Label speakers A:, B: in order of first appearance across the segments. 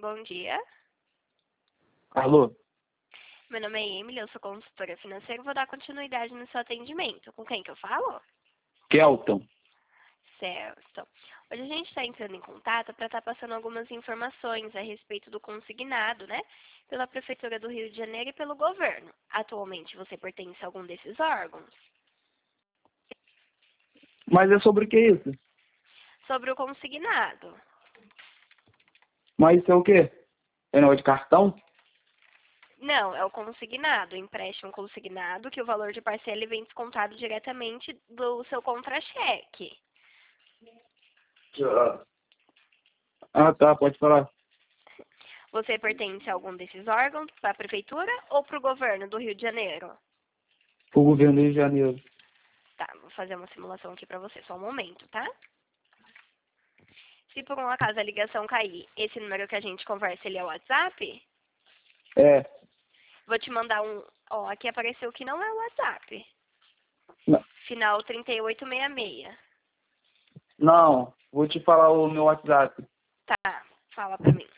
A: Bom dia.
B: Alô?
A: Meu nome é Emily, eu sou consultora financeira e vou dar continuidade no seu atendimento. Com quem que eu falo?
B: Kelton.
A: Certo. Hoje a gente está entrando em contato para estar passando algumas informações a respeito do consignado, né? Pela Prefeitura do Rio de Janeiro e pelo governo. Atualmente você pertence a algum desses órgãos?
B: Mas é sobre o que isso?
A: Sobre o consignado.
B: Mas isso é o quê? É negócio de cartão?
A: Não, é o consignado, empréstimo consignado, que o valor de parcela vem descontado diretamente do seu contra-cheque.
B: Ah, tá, pode falar.
A: Você pertence a algum desses órgãos, para a Prefeitura ou para o governo do Rio de Janeiro?
B: O governo do Rio de Janeiro.
A: Tá, vou fazer uma simulação aqui para você, só um momento, tá? Se por um acaso a ligação cair, esse número que a gente conversa, ele é o WhatsApp?
B: É.
A: Vou te mandar um... Ó, aqui apareceu que não é o WhatsApp.
B: N-
A: Final 3866.
B: Não, vou te falar o meu WhatsApp.
A: Tá, fala pra mim.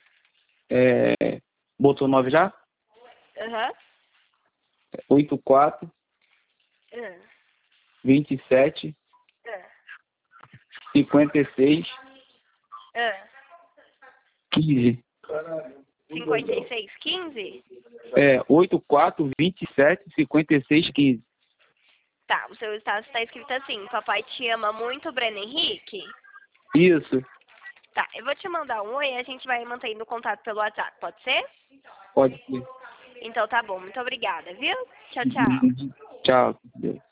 B: Botou 9 já?
A: Aham.
B: 84
A: Aham.
B: 27 56
A: Aham.
B: 15.
A: 5615?
B: 84 27 56 15.
A: Tá, o seu status está escrito assim: Papai te ama muito, Breno Henrique.
B: Isso,
A: Tá, eu vou te mandar um oi e a gente vai mantendo contato pelo WhatsApp, pode ser?
B: pode ser.
A: Então tá bom, muito obrigada, viu? Tchau, tchau.
B: Tchau.